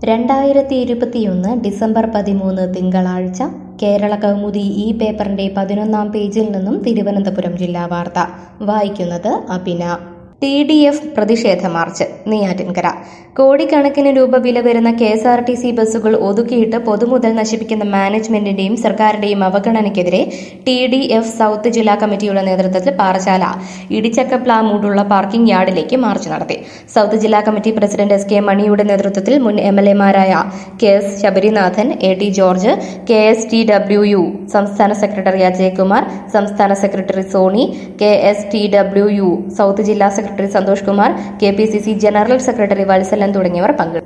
2021 December 13 തിങ്കളാഴ്ച കേരള കൗമുദി ഈ പേപ്പറിന്റെ 11-ാം പേജിൽ നിന്നും തിരുവനന്തപുരം ജില്ലാ വാർത്ത വായിക്കുന്നത് അഭിന. TDF പ്രതിഷേധ മാർച്ച് നെയ്യാറ്റിൻകര. കോടിക്കണക്കിന് രൂപ വില വരുന്ന KSRTC ബസ്സുകൾ ഒതുക്കിയിട്ട് പൊതുമുതൽ നശിപ്പിക്കുന്ന മാനേജ്മെന്റിന്റെയും സർക്കാരിന്റെയും അവഗണനയ്ക്കെതിരെ TDF സൗത്ത് ജില്ലാ കമ്മിറ്റിയുടെ നേതൃത്വത്തിൽ പാറശാല ഇടിച്ചക്കപ്ലാമൂടുള്ള പാർക്കിംഗ് യാർഡിലേക്ക് മാർച്ച് നടത്തി. സൗത്ത് ജില്ലാ കമ്മിറ്റി പ്രസിഡന്റ് SK മണിയുടെ നേതൃത്വത്തിൽ മുൻ MLA-മാരായ KS Sabarinathan, AT George, KSTWU സംസ്ഥാന സെക്രട്ടറി അജയ്കുമാർ, സംസ്ഥാന സെക്രട്ടറി സോണി, KSTWU സൗത്ത് ജില്ലാ secretary Santhosh Kumar, KPCC general secretary Valsalan തുടങ്ങിയവർ പങ്കെടുത്തു.